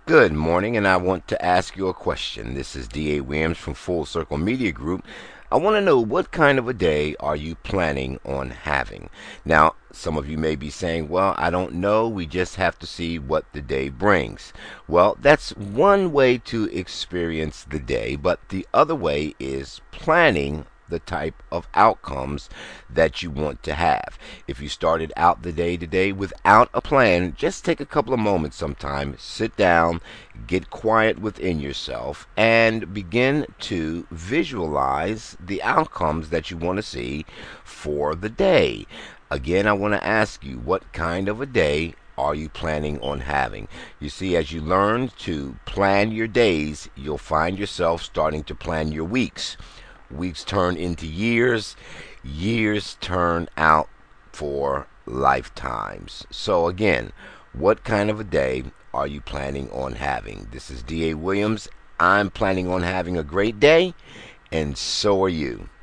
Good morning, and I want to ask you a question. This is D.A. Williams from Full Circle Media Group. I want to know, what kind of a day are you planning on having? Now, some of you may be saying, well, I don't know. We just have to see what the day brings. Well, that's one way to experience the day, but the other way is planning the type of outcomes that you want to have. If you started out the day today without a plan, just take a couple of moments sometime, sit down, get quiet within yourself, and begin to visualize the outcomes that you want to see for the day. Again, I want to ask you, what kind of a day are you planning on having? You see, as you learn to plan your days, you'll find yourself starting to plan your weeks. Weeks turn into years, years turn out for lifetimes. So, again, what kind of a day are you planning on having? This is D.A. Williams. I'm planning on having a great day, and so are you.